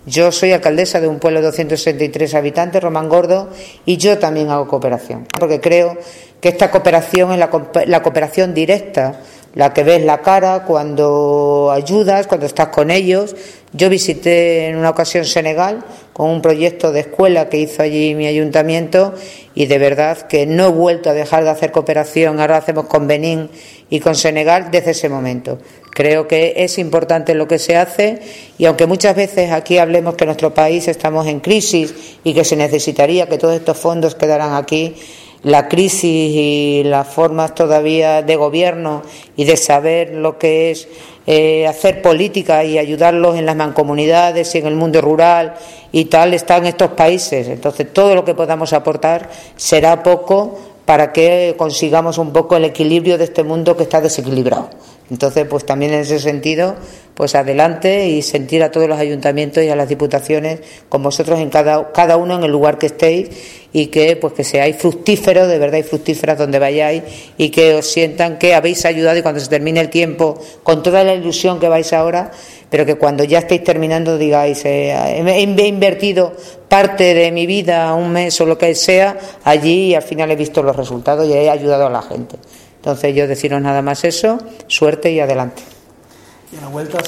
Yo soy alcaldesa de un pueblo de 263 habitantes, Román Gordo, y yo también hago cooperación, porque creo que esta cooperación es la cooperación directa, la que ves la cara cuando ayudas, cuando estás con ellos. Yo visité en una ocasión Senegal con un proyecto de escuela que hizo allí mi ayuntamiento y de verdad que no he vuelto a dejar de hacer cooperación. Ahora hacemos con Benín y con Senegal desde ese momento. Creo que es importante lo que se hace y aunque muchas veces aquí hablemos que en nuestro país estamos en crisis y que se necesitaría que todos estos fondos quedaran aquí, la crisis y las formas todavía de gobierno y de saber lo que es hacer política y ayudarlos en las mancomunidades y en el mundo rural y tal, están estos países. Entonces todo lo que podamos aportar será poco para que consigamos un poco el equilibrio de este mundo que está desequilibrado. Entonces, pues también en ese sentido, pues adelante y sentir a todos los ayuntamientos y a las diputaciones con vosotros en cada uno en el lugar que estéis y que pues que seáis fructíferos, de verdad y fructíferas donde vayáis y que os sientan que habéis ayudado y cuando se termine el tiempo, con toda la ilusión que vais ahora, pero que cuando ya estéis terminando digáis, he invertido parte de mi vida, un mes o lo que sea, allí y al final he visto los resultados y he ayudado a la gente. Entonces yo deciros nada más eso, suerte y adelante. Y a la vuelta